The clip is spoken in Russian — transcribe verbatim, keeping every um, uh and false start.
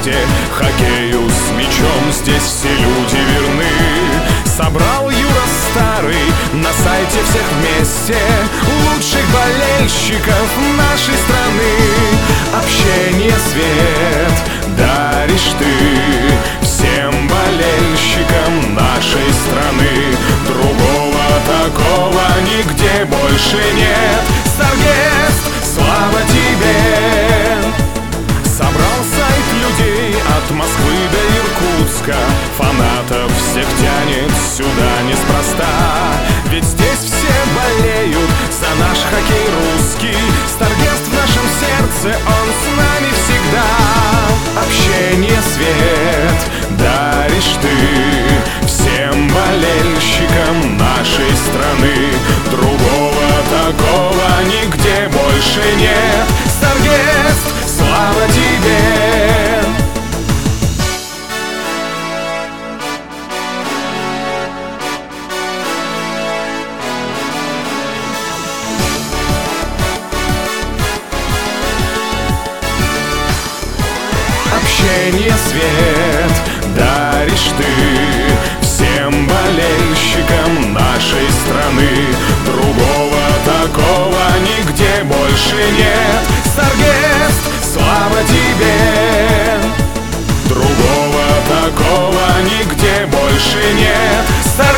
вместе. Хоккею с мячом здесь все люди верны. Собрал Юра Старый на сайте всех вместе лучших болельщиков нашей страны. Общение, свет даришь ты всем болельщикам нашей страны. Другого такого нигде больше нет. Старгест, слава тебе! Собрал сайт людей от Москвы до Иркутска. Фанатов всех тянет сюда неспроста. Ведь здесь все болеют за наш хоккей русский. Старгест в нашем сердце, он с нами всегда. Общение, свет даришь ты всем болельщикам нашей страны. Другого такого нигде больше нет. Старгест, слава тебе! Общение, свет даришь ты всем болельщикам нашей страны. Другого такого нигде больше нет. Старгест, слава тебе! Другого такого нигде больше нет.